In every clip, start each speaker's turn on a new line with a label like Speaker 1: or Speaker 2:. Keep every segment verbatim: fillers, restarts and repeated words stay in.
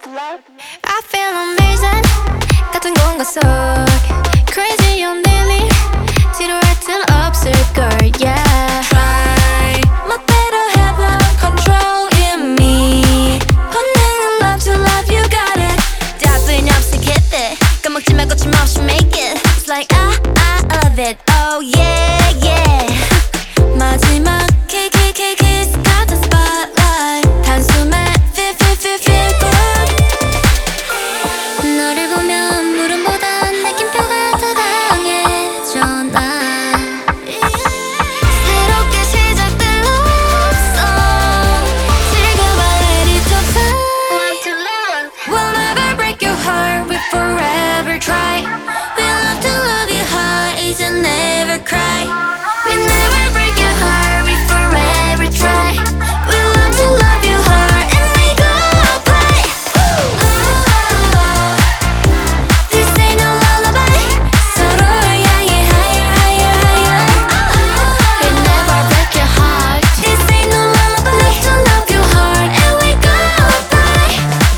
Speaker 1: I feel amazing 같은 공간 속 Crazy on daily 지루했던 observe girl yeah Try 멋대로 해봐 control in me 본능은 love to love you got it 답은 없이 get it 까먹지 말고 거침없이 make it It's like I, I love it oh yeah yeah 마지막 kiss kiss kiss 같은 spotlight 단숨에 feel feel feel feel good 너를 보면 물음보다 느낌표가 더 강해져 난 새롭게 시작될 love song 지금은 let it top time We'll never break your heart we'll forever try We love to love you hard 이제 never cry We never break your heart we forever try We love to love you hard and we go play This ain't no lullaby 서로를 향해 higher higher higher We never break your heart This ain't no lullaby Love to love you hard and we go play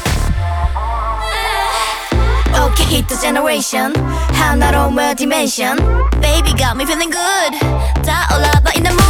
Speaker 1: Okay hit the generation 하나로운 dimension Baby got me feeling good 다 올라봐 in the mood